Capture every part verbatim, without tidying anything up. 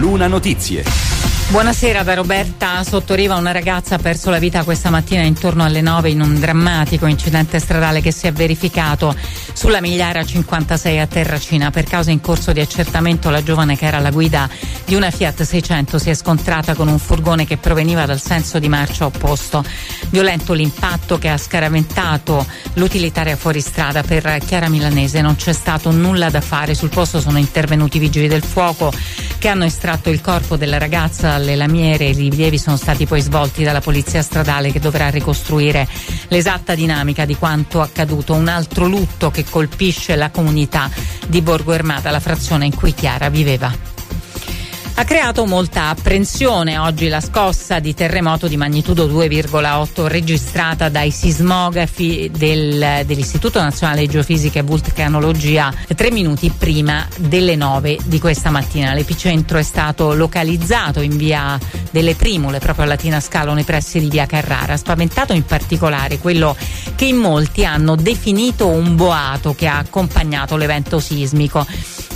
Luna Notizie. Buonasera da Roberta Sottoriva. Una ragazza ha perso la vita questa mattina intorno alle nove in un drammatico incidente stradale che si è verificato sulla Migliara cinquantasei a Terracina. Per causa in corso di accertamento, la giovane, che era alla guida di una Fiat seicento, si è scontrata con un furgone che proveniva dal senso di marcia opposto. Violento l'impatto che ha scaraventato l'utilitaria fuoristrada. Per Chiara Milanese non c'è stato nulla da fare. Sul posto sono intervenuti i vigili del fuoco che hanno estratto il corpo della ragazza alle lamiere. I rilievi sono stati poi svolti dalla polizia stradale, che dovrà ricostruire l'esatta dinamica di quanto accaduto. Un altro lutto che colpisce la comunità di Borgo Ermata, la frazione in cui Chiara viveva. Ha creato molta apprensione oggi la scossa di terremoto di magnitudo due virgola otto registrata dai sismografi del, dell'Istituto Nazionale di Geofisica e Vulcanologia tre minuti prima delle nove di questa mattina. L'epicentro è stato localizzato in via delle Primule, proprio a Latina Scalo, nei pressi di via Carrara. Spaventato in particolare quello che in molti hanno definito un boato che ha accompagnato l'evento sismico,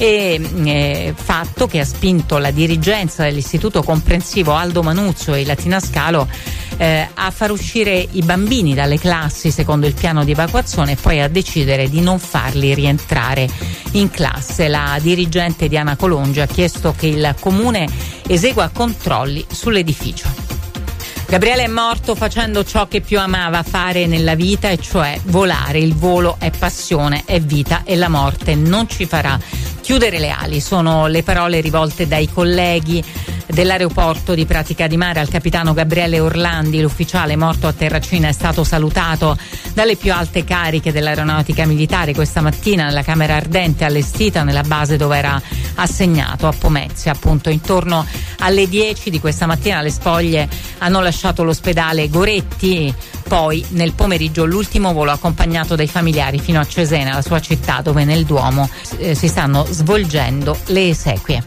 e eh, fatto che ha spinto la dirigenza dell'Istituto Comprensivo Aldo Manuzio e Latina Scalo eh, a far uscire i bambini dalle classi secondo il piano di evacuazione e poi a decidere di non farli rientrare in classe. La dirigente Diana Colongi ha chiesto che il comune esegua controlli sull'edificio. Gabriele è morto facendo ciò che più amava fare nella vita, e cioè volare. Il volo è passione, è vita, e la morte non ci farà chiudere le ali. Sono le parole rivolte dai colleghi dell'aeroporto di Pratica di Mare al capitano Gabriele Orlandi. L'ufficiale morto a Terracina è stato salutato dalle più alte cariche dell'aeronautica militare questa mattina nella camera ardente allestita nella base dove era assegnato, a Pomezia. Appunto intorno alle dieci di questa mattina le spoglie hanno lasciato l'ospedale Goretti. Poi nel pomeriggio l'ultimo volo accompagnato dai familiari fino a Cesena, la sua città, dove nel Duomo eh, si stanno svolgendo le esequie.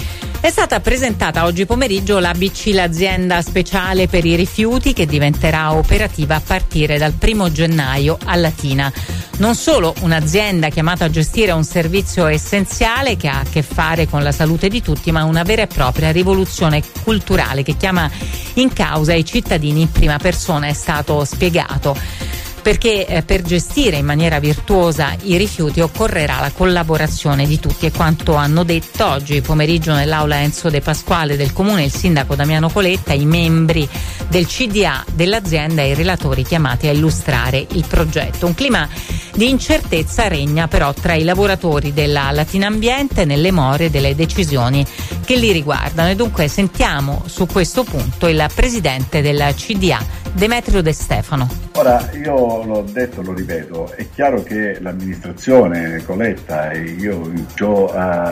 È stata presentata oggi pomeriggio l'A B C, l'azienda speciale per i rifiuti, che diventerà operativa a partire dal primo gennaio a Latina. Non solo un'azienda chiamata a gestire un servizio essenziale che ha a che fare con la salute di tutti, ma una vera e propria rivoluzione culturale che chiama in causa i cittadini in prima persona. È stato spiegato perché eh, per gestire in maniera virtuosa i rifiuti occorrerà la collaborazione di tutti, e quanto hanno detto oggi pomeriggio nell'aula Enzo De Pasquale del comune il sindaco Damiano Coletta, i membri del C D A dell'azienda e i relatori chiamati a illustrare il progetto. Un clima di incertezza regna però tra i lavoratori della Latina Ambiente nelle more delle decisioni che li riguardano, e dunque sentiamo su questo punto il presidente del C D A, Demetrio De Stefano. Ora, io l'ho detto, lo ripeto, è chiaro che l'amministrazione Coletta e io ho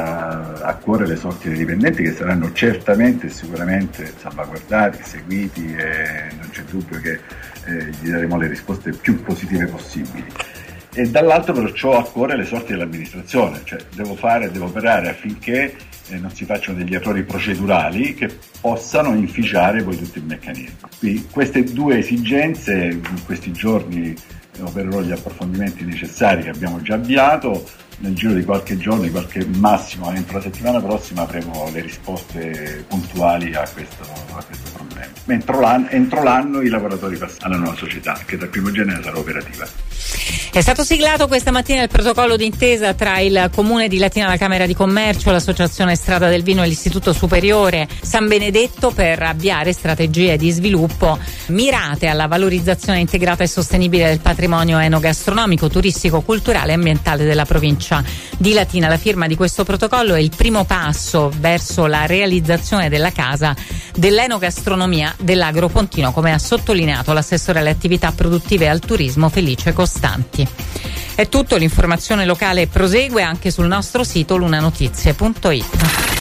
a, a cuore le sorti dei dipendenti, che saranno certamente e sicuramente salvaguardati, seguiti, e non c'è dubbio che eh, gli daremo le risposte più positive possibili. E dall'altro però ho a cuore le sorti dell'amministrazione, cioè devo fare, devo operare affinché eh, non si facciano degli errori procedurali che possano inficiare poi tutto il meccanismo. Quindi queste due esigenze, in questi giorni opererò gli approfondimenti necessari che abbiamo già avviato. Nel giro di qualche giorno, di qualche massimo entro la settimana prossima, avremo le risposte puntuali a questo, a questo problema. Entro l'anno, entro l'anno i lavoratori passano alla nuova società, che dal primo gennaio sarà operativa. È stato siglato questa mattina il protocollo d'intesa tra il Comune di Latina, la Camera di Commercio, l'Associazione Strada del Vino e l'Istituto Superiore San Benedetto per avviare strategie di sviluppo mirate alla valorizzazione integrata e sostenibile del patrimonio enogastronomico, turistico, culturale e ambientale della provincia di Latina. La firma di questo protocollo è il primo passo verso la realizzazione della Casa dell'Enogastronomia dell'Agropontino, come ha sottolineato l'assessore alle attività produttive e al turismo Felice Costanti. È tutto, l'informazione locale prosegue anche sul nostro sito lunanotizie punto it.